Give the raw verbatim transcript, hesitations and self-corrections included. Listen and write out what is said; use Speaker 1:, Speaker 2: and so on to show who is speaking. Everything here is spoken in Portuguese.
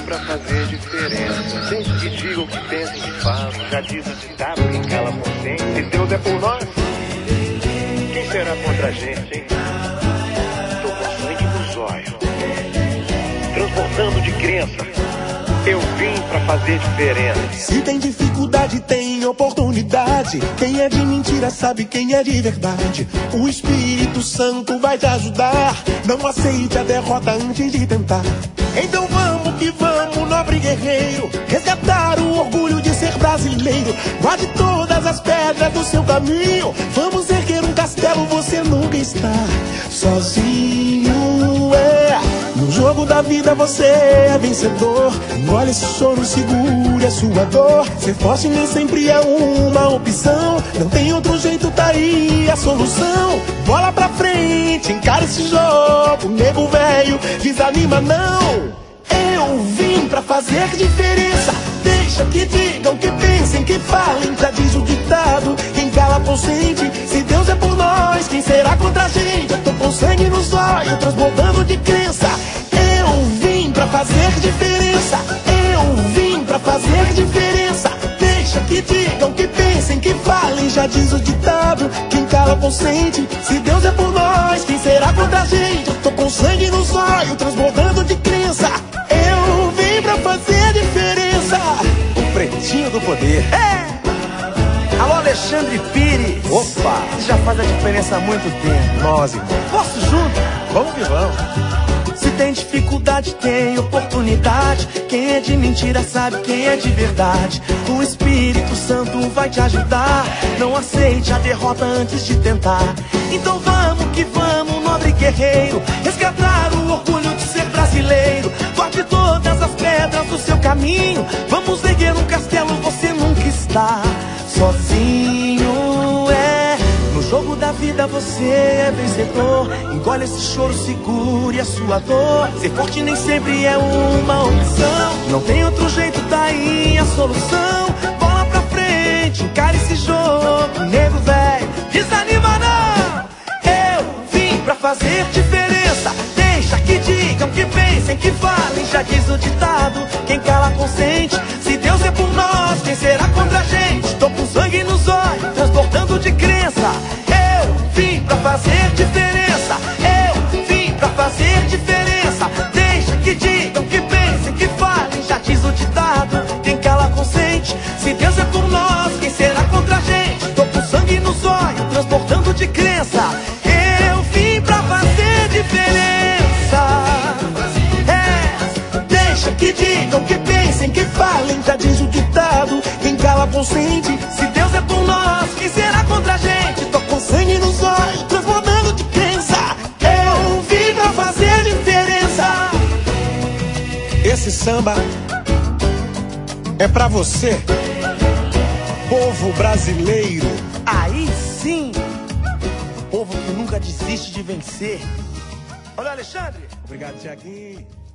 Speaker 1: pra fazer diferença. Desde que digam o que pensam, que falam. Já diz o ditado, quem cala consciente. Se Deus é por nós, quem será contra a gente, hein? Tô com sangue nos olhos, transbordando de crença. Eu vim pra fazer diferença.
Speaker 2: Se tem dificuldade, tem oportunidade. Quem é de mentira sabe quem é de verdade. O Espírito Santo vai te ajudar. Não aceite a derrota antes de tentar. Então vamos que vamos, nobre guerreiro, resgatar o orgulho de ser brasileiro. Guarde todas as pedras do seu caminho. Vamos erguer um castelo, você nunca está sozinho, é. No jogo da vida você é vencedor. Engole esse choro, segure a sua dor. Ser forte nem sempre é uma opção. Não tem outro jeito, tá aí a solução. Bola pra frente, encara esse jogo. Nego velho, desanima não. Eu vim pra fazer diferença. Deixa que digam, que pensem, que falem. Já diz o ditado, quem cala consente. Se Deus é por nós, quem será contra a gente? Eu tô com sangue nos olhos, transbordando de crença. Eu vim pra fazer diferença. Eu vim pra fazer diferença. Deixa que digam, que pensem, que falem. Já diz o ditado, quem cala consente. Se Deus é por nós, quem será contra a gente? Eu tô com sangue nos olhos, transbordando de crença. Eu vim pra fazer diferença.
Speaker 3: O pretinho do poder.
Speaker 2: É!
Speaker 3: Alô, Alexandre Pires.
Speaker 2: Opa!
Speaker 3: Você já faz a diferença há muito tempo.
Speaker 2: Nós, irmão.
Speaker 3: Posso junto?
Speaker 2: Vamos que vamos.
Speaker 3: Se tem dificuldade, tem oportunidade. Quem é de mentira sabe quem é de verdade. O Espírito Santo vai te ajudar. Não aceite a derrota antes de tentar. Então vamos que vamos, nobre guerreiro, resgatar o orgulho de ser brasileiro. Guarde todas as pedras do seu caminho. Vamos erguer um castelo, você nunca está sozinho, é. No jogo da vida você é vencedor. Engole esse choro, segure a sua dor. Ser forte nem sempre é uma opção. Não tem outro jeito, daí a solução. Bola pra frente, encare esse jogo. Nego velho, desanima não. Eu vim pra fazer diferença. Deixa que digam, que pensem, que falem. Já diz o ditado, quem cala consente. Se Deus é por nós, quem será contra a gente? Tô com sangue nos olhos, transbordando de crença. Eu vim pra fazer diferença. Eu vim pra fazer diferença. Deixa que digam, que pensem, que falem. Já diz o ditado, quem cala consente. Se Deus é por nós, quem será contra a gente? Tô com sangue nos olhos, transbordando de crença. Eu vim pra fazer diferença. É,
Speaker 2: deixa que digam, que pensem, que falem. Já diz o ditado, quem cala consente. Se Deus é por nós, quem será contra a gente? Tô com sangue nos olhos, transbordando de crença. Eu vim pra fazer diferença. Esse samba é pra você, povo brasileiro.
Speaker 3: Aí sim, o povo que nunca desiste de vencer. Olha, Alexandre.
Speaker 2: Obrigado, Tiaguinho.